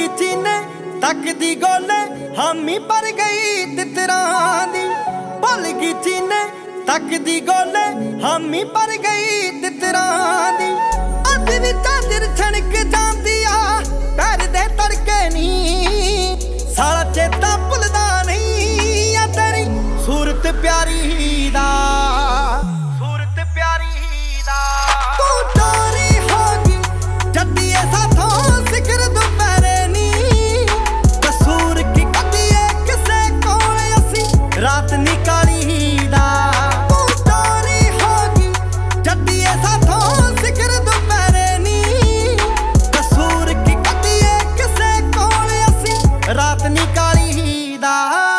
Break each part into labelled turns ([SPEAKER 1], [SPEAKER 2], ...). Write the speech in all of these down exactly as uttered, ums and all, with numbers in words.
[SPEAKER 1] गई चीने तक दी गोले हामी पर गई तितरां दी। भुल गई चीने तक दी गोले हामी पर गई तितरां दी। अज भी चादर छणक जांदी आ पैर दे तड़के नी। साला चेता भुलदा नहीं आ तेरी सूरत प्यारी दा, सूरत प्यारी दा। तू चोरी होगी जद्दिए साथों सिकर दोपहरे नी। कसूर की कदिए किसे कोल असी रात निकाली दा। तू चोरी होगी जद्दिए साथों सिकर दोपहरे नी। कसूर की कदिए किसे कोल असी रात निकाली दा।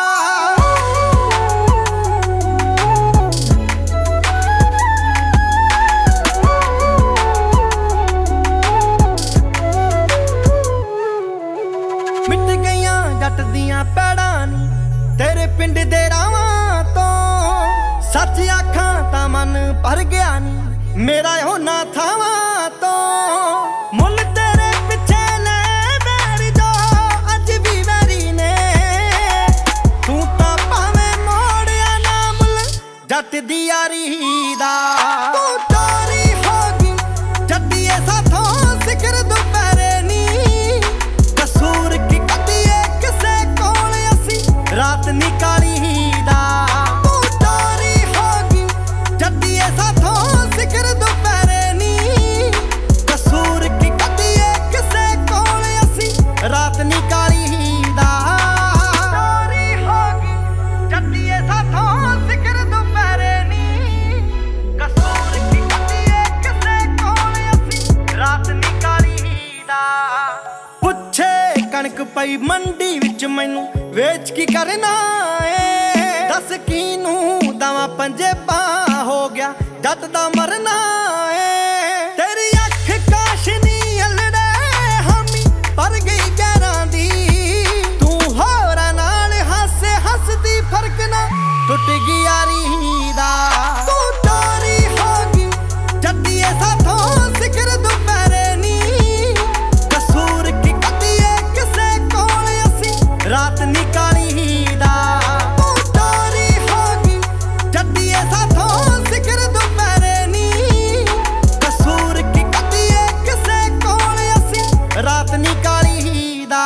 [SPEAKER 1] मिट गईयां जट दियां पैड़ां नी तेरे पिंड दे रावां तो। सच आखां तां मन भर गया नी मेरा होना थावां तो। मुल तेरे पिछे ले बैरी जो अज भी वैरी ने। तू तां भावें मोड़िया ना मुल जट दी यारी दा। तू चोरी होगी जद्दिए साथों सिकर दोपहरे नी। कसूर की कदिए किसे कोल असी रात निकाली दा। तू चोरी होगी जद्दिए साथों सिकर दोपहरे नी। कसूर की कदिए किसे कोल असी रात निकाली दा। चोरी होगी जद्दिए साथों सिकर दोपहरे नी। कसूर की कदिए किसे कोल असी रात निकाली दा। पुछे कणक पई मंडी विच मैनू वेच की करना ए। दस कीनू दवा पंजेबा हो गया जट दा मरना ए। तेरी अख काशनी अलड़े हामी पर गई गैरां दी। तू होरां नाल हसे हसदी फर्क ना टुट गई यारी दा। तू चोरी होगी जद्दिए साथों सिकर दोपहरे नी। कसूर की कदिए किसे कोल असी रात निकाली दा। तू चोरी होगी जद्दिए साथों सिकर दोपहरे नी। कसूर की कदिए किसे कोल असी रात निकाली दा।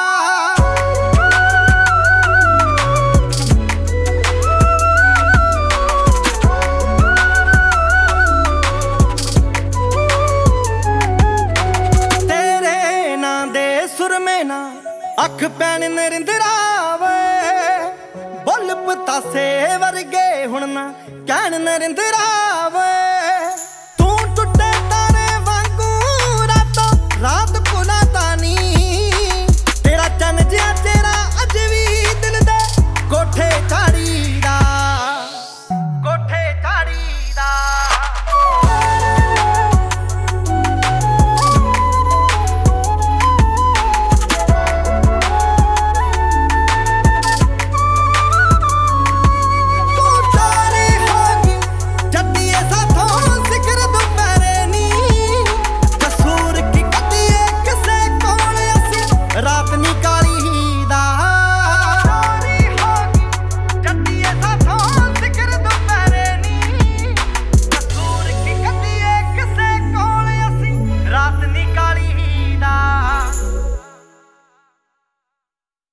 [SPEAKER 1] तेरे नां दे सुरमे ना अख पैन नरिंदरा वे। बुल पतासे वर्गे हुण ना कहण नरिंदरा वे।